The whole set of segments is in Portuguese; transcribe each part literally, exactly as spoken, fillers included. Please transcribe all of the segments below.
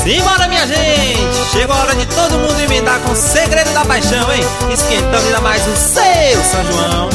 Simbora, minha gente! Chegou a hora de todo mundo emendar com o segredo da paixão, hein? Esquentando ainda mais o seu São João.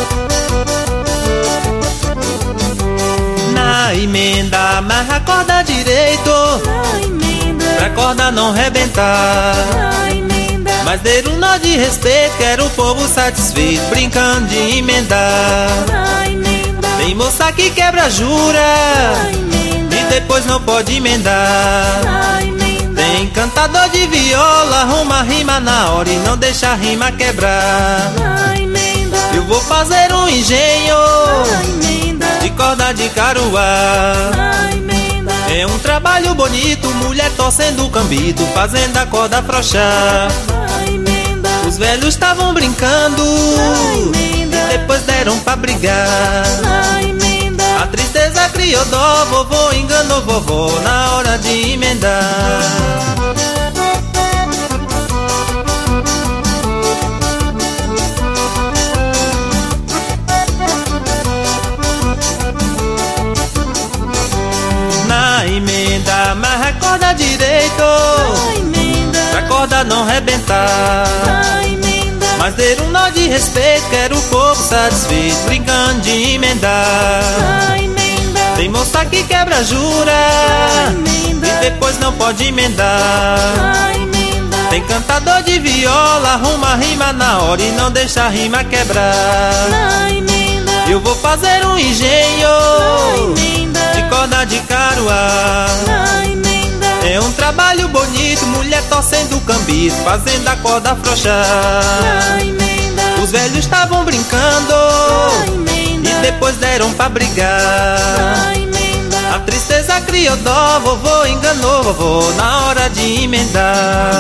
Na emenda, amarra a corda direito, Na emenda, pra corda não rebentar. na emenda, Mas dê um nó de respeito, quero o povo satisfeito, brincando de emendar. na emenda, Tem moça que quebra jura na emenda, e depois não pode emendar. na emenda, Tem cantador de viola, arruma rima na hora e não deixa a rima quebrar. na emenda, Eu vou fazer um engenho na emenda, de corda de caruá. na emenda, É um trabalho bonito, mulher torcendo o cambito, fazendo a corda afrouxar. na emenda, Os velhos estavam brincando e depois deram pra brigar. na emenda, A tristeza criou dó, vovô enganou vovó na hora de emendar. Na emenda, amarra a corda direito, na emenda, pra corda não rebentar. na emenda, Mas dê um nó de respeito, quero o povo satisfeito, brincando de emendar. na emenda, Tem moça que quebra jura e depois não pode emendar. na emenda, Tem cantador de viola, arruma rima na hora e não deixa a rima quebrar. na emenda, Eu vou fazer um engenho de corda de caruá. na emenda, É um trabalho bonito, mulher torcendo o cambito, fazendo a corda afrouxar. na emenda, Os velhos estavam brincando na emenda, e depois deram pra brigar. na emenda, A tristeza criou dó, vovô enganou vovô na hora de emendar.